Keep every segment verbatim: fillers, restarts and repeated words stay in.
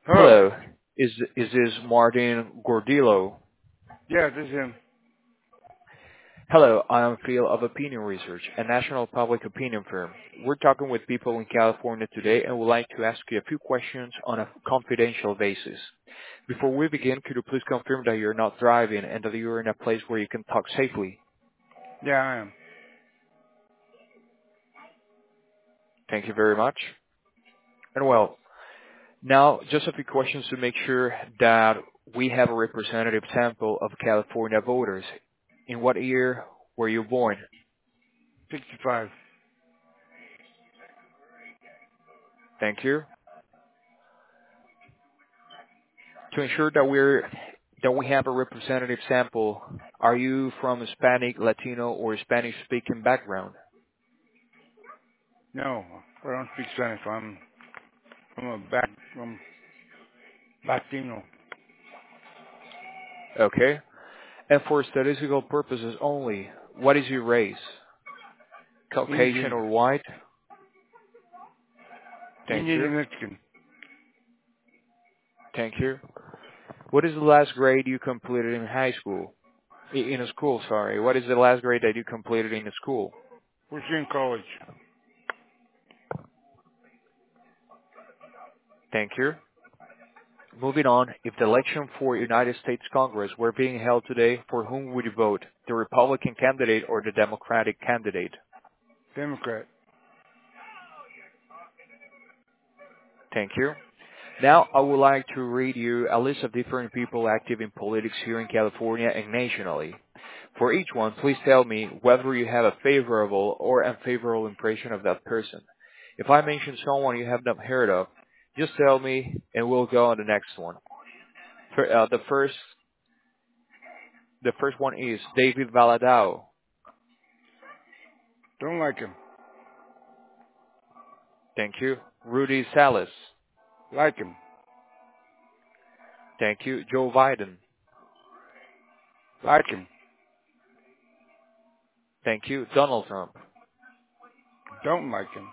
Hello. Hello. Is is this Martin Gordillo? Yeah, this is him. Hello, I am Phil of Opinion Research, a national public opinion firm. We're talking with people in California today and would like to ask you a few questions on a confidential basis. Before we begin, could you please confirm that you're not driving and that you're in a place where you can talk safely? Yeah, I am. Thank you very much. And well, now just a few questions to make sure that we have a representative sample of California voters. In what year were you born? sixty-five. Thank you. To ensure that we're that we have a representative sample, are you from Hispanic, Latino, or Spanish-speaking background? No, I don't speak Spanish. I'm from a back from Latino. Okay. And for statistical purposes only, what is your race? Caucasian Indian. or white? Thank Indian you. and Mexican. Thank you. What is the last grade you completed in high school? I- In a school, sorry. What is the last grade that you completed in a school? We're in college. Thank you. Moving on, if the election for United States Congress were being held today, for whom would you vote? The Republican candidate or the Democratic candidate? Democrat. Thank you. Now I would like to read you a list of different people active in politics here in California and nationally. For each one, please tell me whether you have a favorable or unfavorable impression of that person. If I mention someone you have not heard of, just tell me and we'll go on the next one. For, uh, the first, the first one is David Valadao. Don't like him. Thank you. Rudy Salas. Like him. Thank you. Joe Biden. Like him. Thank you. Donald Trump. Don't like him.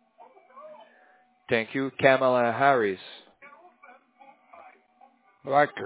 Thank you. Kamala Harris. Like her.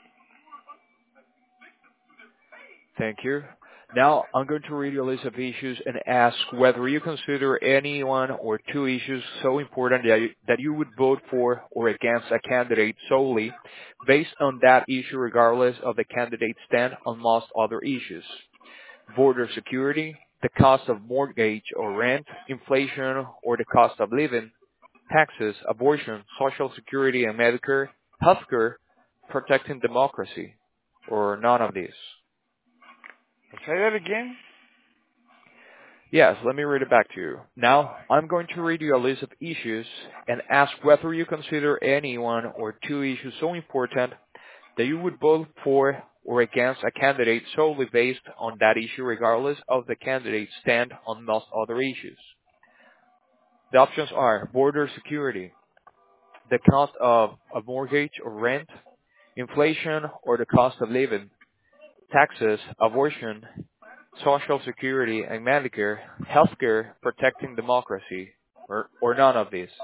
Thank you. Now, I'm going to read you a list of issues and ask whether you consider any one or two issues so important that you, that you would vote for or against a candidate solely based on that issue regardless of the candidate's stand on most other issues. Border security, the cost of mortgage or rent, inflation or the cost of living, taxes, abortion, social security and Medicare, healthcare, protecting democracy, or none of these. Say that again? Yes, let me read it back to you. Now, I'm going to read you a list of issues and ask whether you consider any one or two issues so important that you would vote for or against a candidate solely based on that issue regardless of the candidate's stand on most other issues. The options are border security, the cost of a mortgage or rent, inflation or the cost of living, taxes, abortion, Social Security and Medicare, healthcare, protecting democracy, or, or none of these.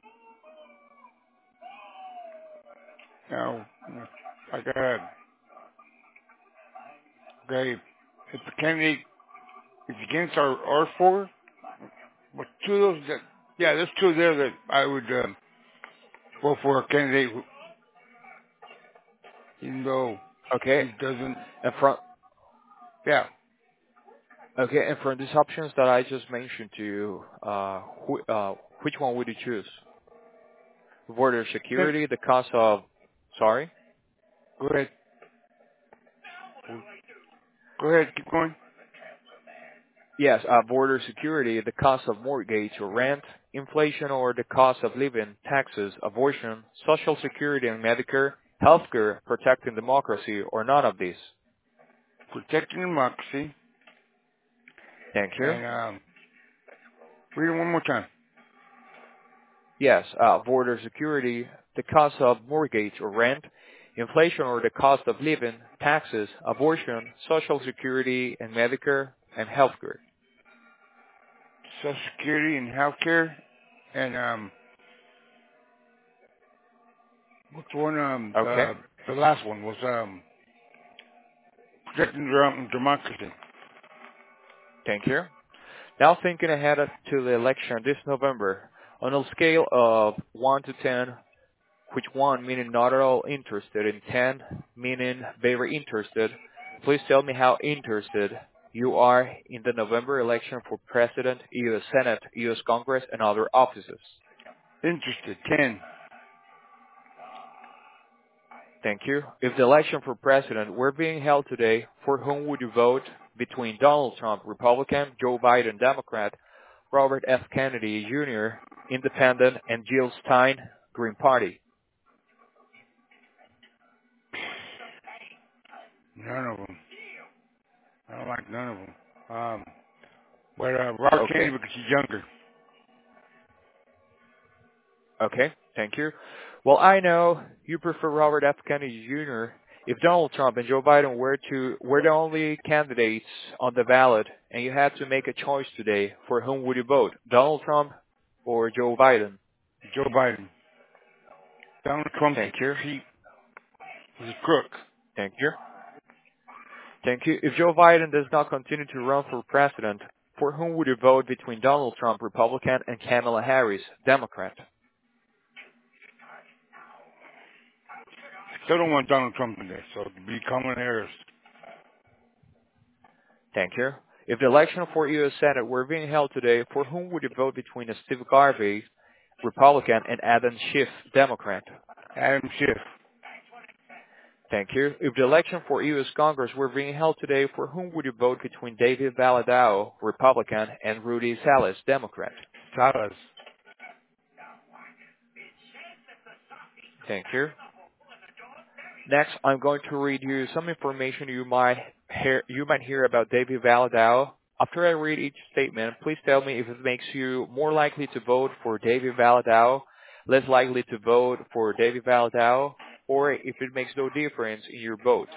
No. Like I had. Okay. If the candidate is against our, our four, but two of those that, yeah, there's two there that I would uh, vote for a candidate who, even though Okay, he doesn't, and from yeah, okay, and from these options that I just mentioned to you, uh, wh- uh, which one would you choose? Border then security, the cost of, sorry? go ahead. Go ahead, keep going. Yes, uh, border security, the cost of mortgage or rent, inflation or the cost of living, taxes, abortion, Social Security and Medicare, healthcare, protecting democracy, or none of these. Protecting democracy. Thank you. And um, read it one more time. Yes, uh, border security, the cost of mortgage or rent, inflation or the cost of living, taxes, abortion, Social Security and Medicare, and healthcare. Social Security and healthcare. And um, what The one, um, Okay. uh, the last one was um, protecting dem- democracy. Thank you. Now thinking ahead to the election this November, on a scale of one to ten, which one meaning not at all interested and ten meaning very interested, please tell me how interested you are in the November election for President, U S Senate, U S Congress, and other offices. Interested. Ten. Thank you. If the election for President were being held today, for whom would you vote between Donald Trump, Republican, Joe Biden, Democrat, Robert F. Kennedy Junior, Independent, and Jill Stein, Green Party? None of them. I don't like none of them. Um, but uh, Robert Okay. Kennedy because he's younger. Okay. Thank you. Well, I know you prefer Robert F. Kennedy Junior If Donald Trump and Joe Biden were to were the only candidates on the ballot, and you had to make a choice today, for whom would you vote? Donald Trump or Joe Biden? Joe Biden. Donald Trump's Thank you. a cheap. He's a crook. Thank you. Thank you. If Joe Biden does not continue to run for president, for whom would you vote between Donald Trump, Republican, and Kamala Harris, Democrat? Still don't want Donald Trump in there, so it'd be Kamala Harris. Thank you. If the election for U S Senate were being held today, for whom would you vote between Steve Garvey, Republican, and Adam Schiff, Democrat? Adam Schiff. Thank you. If the election for U S Congress were being held today, for whom would you vote between David Valadao, Republican, and Rudy Salas, Democrat? Salas. Thank you. Next, I'm going to read you some information you might hear, you might hear about David Valadao. After I read each statement, please tell me if it makes you more likely to vote for David Valadao, less likely to vote for David Valadao, or if it makes no difference in your vote.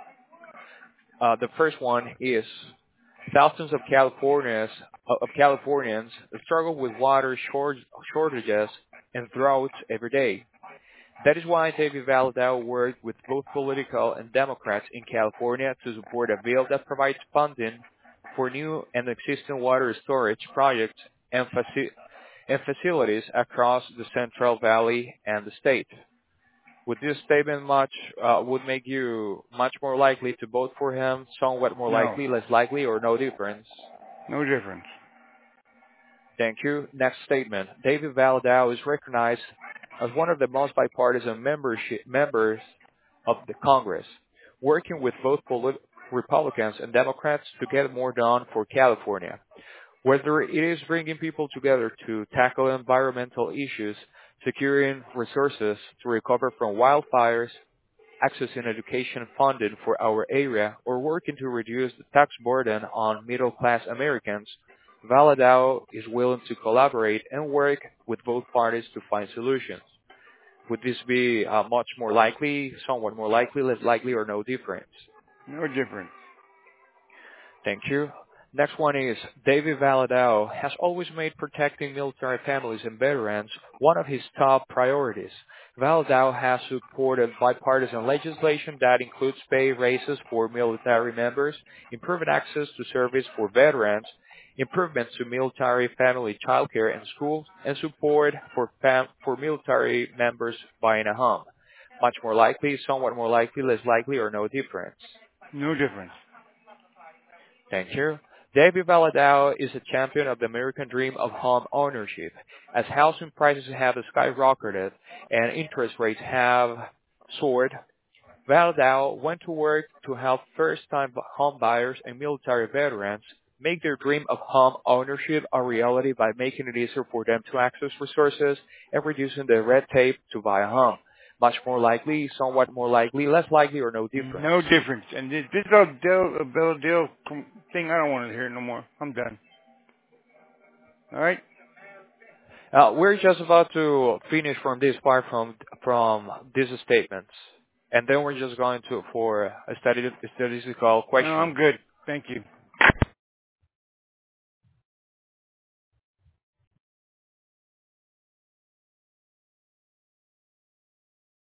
Uh, the first one is thousands of Californians of Californians struggle with water short, shortages and droughts every day. That is why David Valadao worked with both political and Democrats in California to support a bill that provides funding for new and existing water storage projects and, faci- and facilities across the Central Valley and the state. Would this statement much uh, would make you much more likely to vote for him, somewhat more No. likely, less likely, or no difference? No difference. Thank you. Next statement. David Valadao is recognized as one of the most bipartisan membership, members of the Congress, working with both polit- Republicans and Democrats to get more done for California. Whether it is bringing people together to tackle environmental issues, securing resources to recover from wildfires, accessing education funding for our area, or working to reduce the tax burden on middle-class Americans, Valadao is willing to collaborate and work with both parties to find solutions. Would this be uh, much more likely, somewhat more likely, less likely, or no difference? No difference. Thank you. Next one is David Valadao has always made protecting military families and veterans one of his top priorities. Valadao has supported bipartisan legislation that includes pay raises for military members, improving access to service for veterans, improvements to military family childcare and schools, and support for fam- for military members buying a home. Much more likely, somewhat more likely, less likely, or no difference? No difference. Thank you. David Valadao is a champion of the American dream of home ownership. As housing prices have skyrocketed and interest rates have soared, Valadao went to work to help first-time home buyers and military veterans make their dream of home ownership a reality by making it easier for them to access resources and reducing the red tape to buy a home. Much more likely, somewhat more likely, less likely, or no difference? No difference. And this, this little deal, a bill deal thing, I don't want to hear it no more. I'm done. All right? Uh, we're just about to finish from this part from from these statements, and then we're just going to for a stati- statistical No, question. I'm good. Thank you.